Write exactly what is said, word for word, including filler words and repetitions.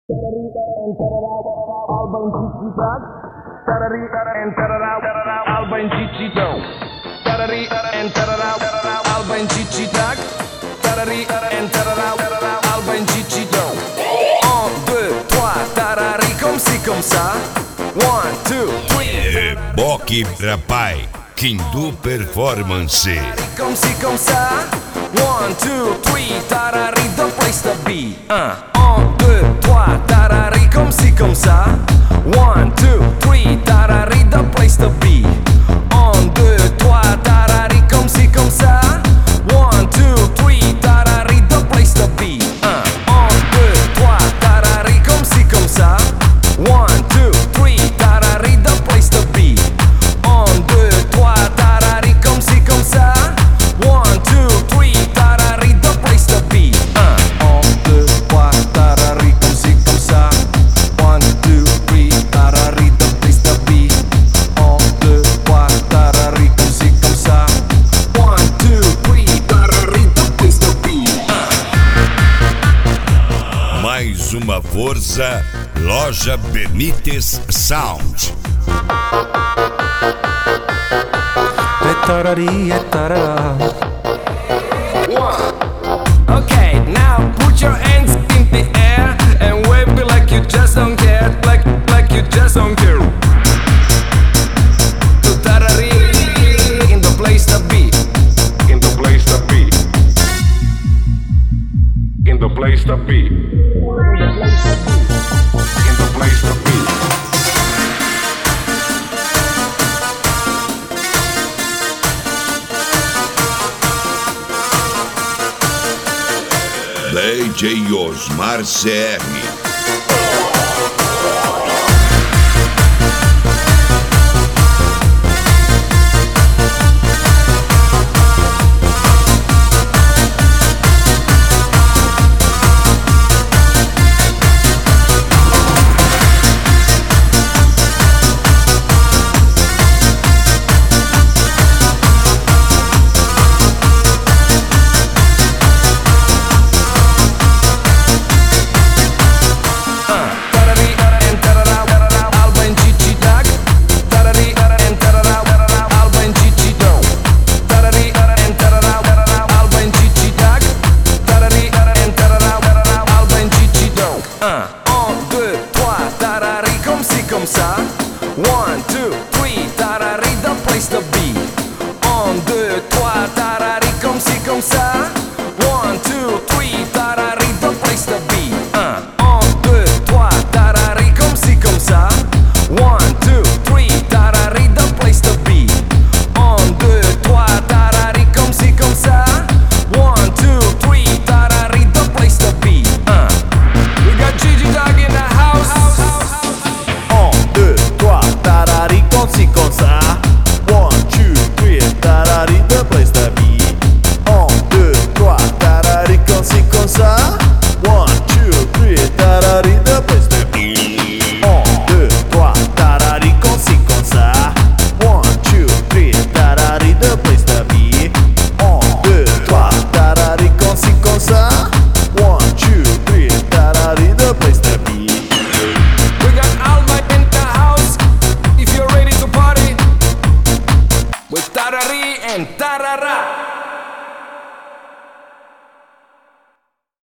Alba em tic-tac, tarari and tararau, Alba em tic-tac, tarari and tararau, Alba em tic-tac, tarari and tararau, Alba em tic-tac. Un, deux, trois, tarari comme ci comme ça. One, two, three. Reboque pra pai, Quindu Performance. Comme ci comme ça. One, two, three, tarari, the place to be. Uh. Un, deux, trois, tarari, comme ci comme ça. One, two, three, tarari, the place to be. Un, deux, trois, tarari, comme ci comme ça. One, two, three, tarari, the place to be. Uh. Un, deux, trois, tarari, comme ci comme ça. One, two, three, tarari, the place to be. Un, deux, trois, tarari, comme ci comme ça. One, two, three, tarari, the place to be. Uh. Un, deux, trois, tarari, comme ci comme ça. One, two, three, tarari, the place to be. Un, deux, trois, tarari, comme ci comme ça. One, two, three, tarari, the place to be. Uh. Mais uma força, Loja Benítez Sound. Tarari, tarara. One. Okay, now put your hands in the air and wave it like you just don't care, like like you just don't care. To tarari, in the place to be, in the place to be, in the place to be, in the place to be. D J Osmar C R. Un, deux, trois, tarari, comme ci comme ça. One, two.